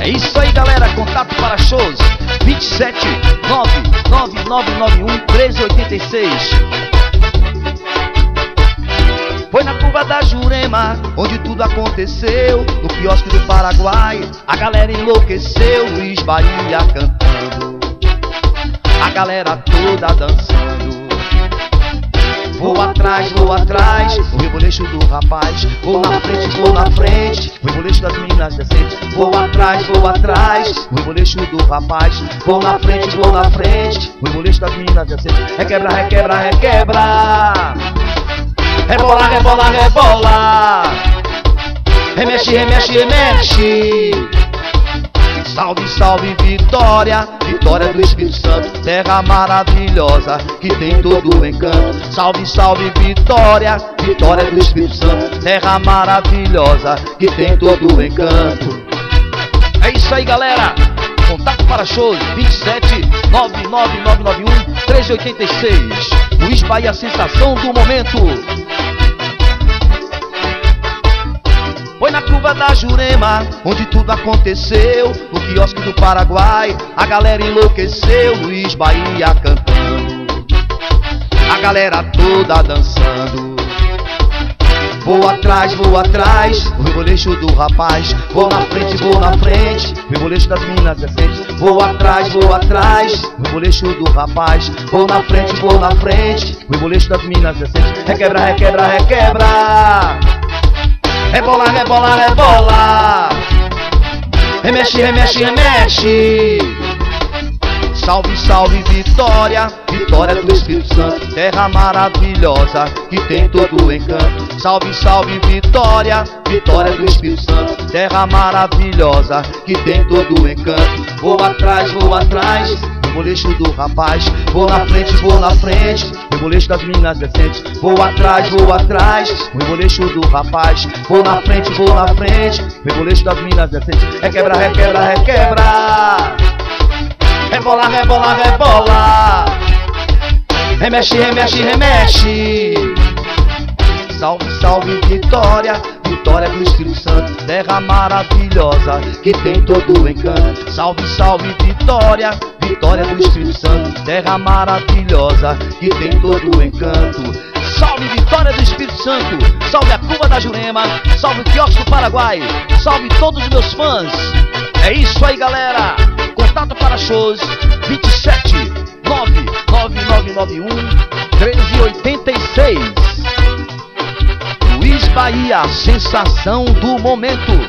É isso aí, galera, contato para shows 27 99991 1386. Foi na curva da Jurema, onde tudo aconteceu. No quiosque do Paraguai, a galera enlouqueceu. Luiz Bahia cantando, a galera toda dançando. Vou atrás, o reboleixo do rapaz. Vou na frente, o reboleixo das meninas decentes. Vou atrás, o reboleixo do rapaz. Vou na frente, o reboleixo das meninas decentes. Requebra, requebra, requebra. Rebola, rebola, rebola. Remexe, remexe, remexe. Salve, salve, Vitória, Vitória do Espírito Santo, terra maravilhosa que tem todo o encanto. Salve, salve, Vitória, Vitória do Espírito Santo, terra maravilhosa que tem todo o encanto. É isso aí, galera. Contato para shows 27 99991 1386. Luiz Bahia, a sensação do momento. Foi na curva da Jurema, onde tudo aconteceu. No quiosque do Paraguai, a galera enlouqueceu. Luiz Bahia cantando, a galera toda dançando. Vou atrás, o reboleixo do rapaz. Vou na frente, o reboleixo das meninas decentes. Vou atrás, o reboleixo do rapaz. Vou na frente, o reboleixo das meninas decentes. Requebra, requebra, requebra. Rebola, rebola, rebola. Remexe, remexe, remexe. Salve, salve, Vitória, Vitória do Espírito Santo, terra maravilhosa que tem todo o encanto. Salve, salve, Vitória, Vitória do Espírito Santo, terra maravilhosa que tem todo o encanto. Vou atrás, o reboleixo do rapaz. Vou na frente, o reboleixo das meninas decentes. Vou atrás, o reboleixo do rapaz. Vou na frente, o reboleixo das meninas decentes. Requebra, requebra, requebra. Rebola, rebola, rebola. Remexe, remexe, remexe. Salve, salve, Vitória, Vitória do Espírito Santo, terra maravilhosa que tem todo o encanto. Salve, salve, Vitória, Vitória do Espírito Santo, terra maravilhosa que tem todo o encanto. Salve, Vitória do Espírito Santo, salve a curva da Jurema, salve o quiosque do Paraguai, salve todos os meus fãs. É isso aí, galera. Contato para shows 27 99991 1386. Luiz Bahia, a sensação do momento.